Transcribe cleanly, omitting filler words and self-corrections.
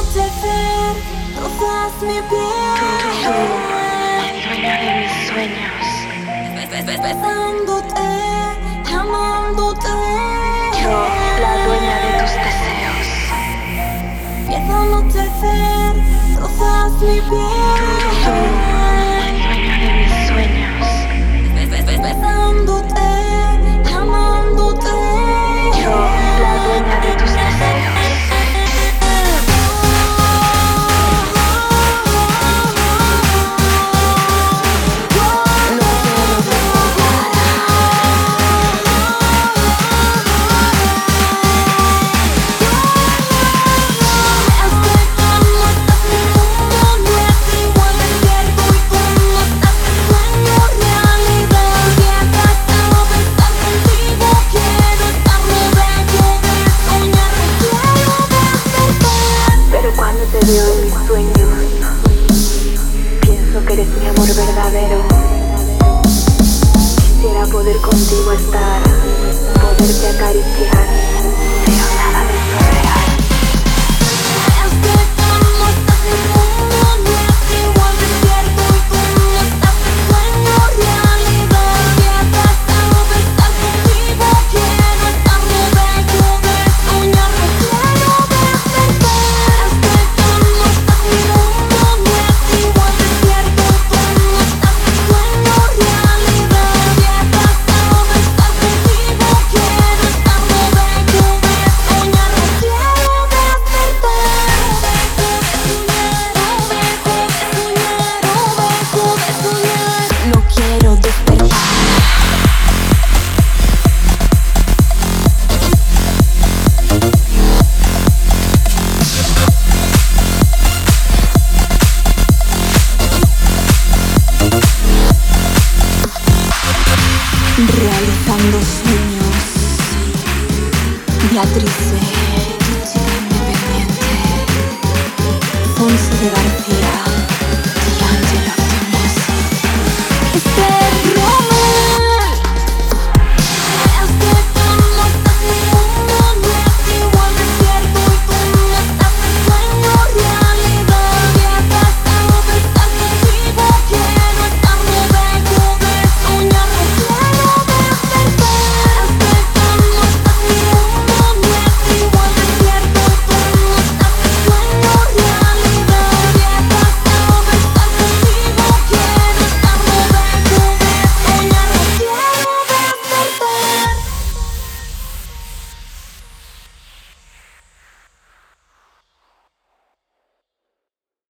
anochecer rozas mi piel. Tú, el dueño de mis sueños. Besándote, amándote. Yo, la dueña de tus deseos. Empieza a anochecer rozas mi piel. Tú, el dueño de mis sueños. Besándote, amándote. Yo, la dueña de tus deseos. Te veo en mis sueños, pienso que eres mi amor verdadero. Quisiera poder contigo estar, poderte acariciar, pero nada de eso es real. Realizando sueños, Beatrice, tu chica independiente, Fonsi de García.